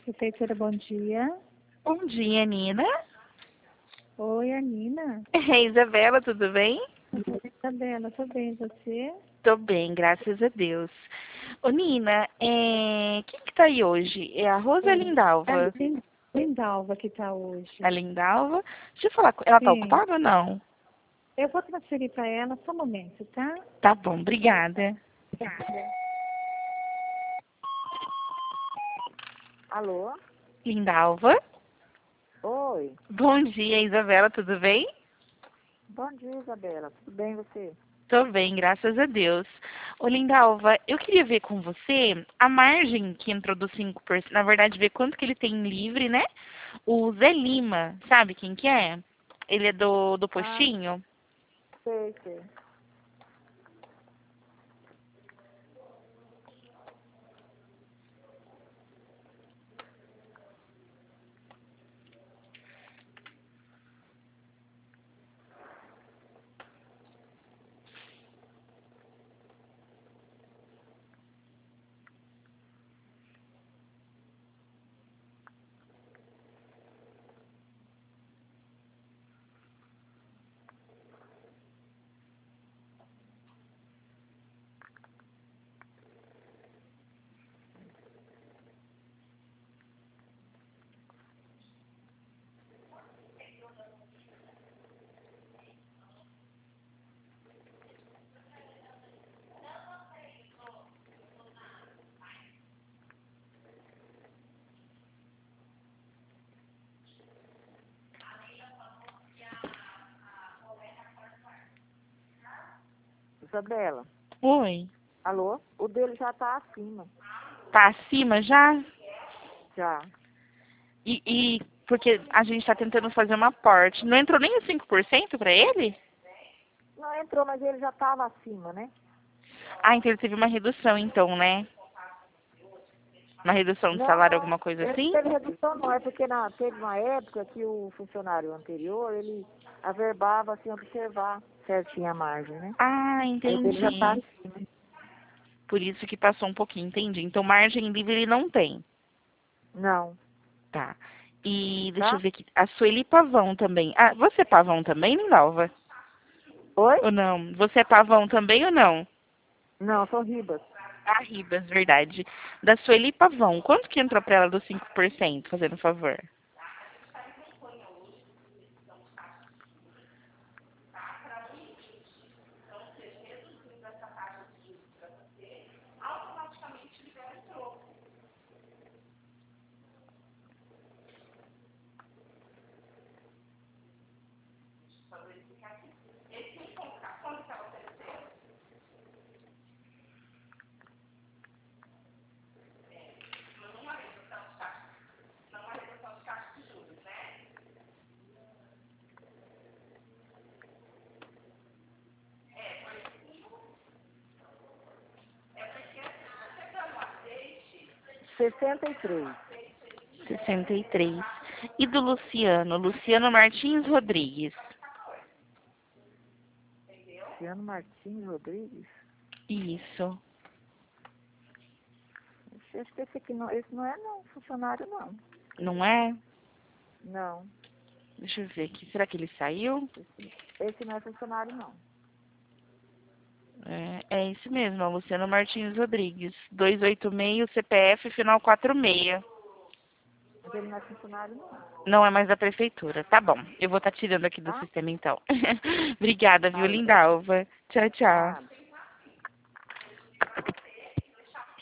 Prefeitura, bom dia. Bom dia, Nina. Oi, Anina. É Isabela, tudo bem? Isabela, tô bem, você? Tô bem, graças a Deus. Ô, Nina, quem que tá aí hoje? É a Rosa ou a É a Lindalva? Lindalva que tá hoje. A Lindalva? Deixa eu falar, ela tá Sim. ocupada ou não? Eu vou transferir para ela só um momento, tá? Tá bom, obrigada. Obrigada. Alô? Lindalva? Oi. Bom dia, Isabela, tudo bem? Bom dia, Isabela. Tudo bem você? Tô bem, graças a Deus. Ô, Lindalva, eu queria ver com você a margem que entrou do 5%, na verdade, ver quanto que ele tem livre, né? O Zé Lima, sabe quem que é? Ele é do Ah, postinho? sei. Isabela, Oi. alô? O dele já tá acima. Tá acima já? Já. E porque a gente tá tentando fazer uma aporte. Não entrou nem os 5% pra ele? Não entrou, mas ele já tava acima, né? Ah, então ele teve uma redução então, né? Uma redução de Não, salário, não. alguma coisa Ele assim? teve redução, não. É porque teve uma época que o funcionário anterior, ele averbava, assim, observar certinho a margem, né? Ah, Aí o dele já tá entendi. acima. Por isso que passou um pouquinho, entendi. Então margem livre ele não tem. Não, Tá. E deixa eu tá? ver aqui. A Sueli Pavão também. Ah, você é Pavão também, Lindalva? Oi? Ou não? Você é Pavão também ou não? Não, sou Ribas. Ah, Ribas, verdade. Da Sueli Pavão. Quanto que entrou pra ela dos 5%, fazendo favor? Sessenta e três. 63. E do Luciano? Luciano Martins Rodrigues. Luciano Martins Rodrigues. Isso. Acho que esse aqui não, esse não é não, funcionário não. Não é? Não, Deixa eu ver aqui. Será que ele saiu? esse não é funcionário não. É esse mesmo, é o Luciano Martins Rodrigues. 286, CPF, final 46. Mas ele não é funcionário não, Não é mais da prefeitura. Tá bom. Eu vou estar tirando aqui do tá? sistema então. Obrigada, viu, Valeu. Lindalva? Tchau, tchau. Nada.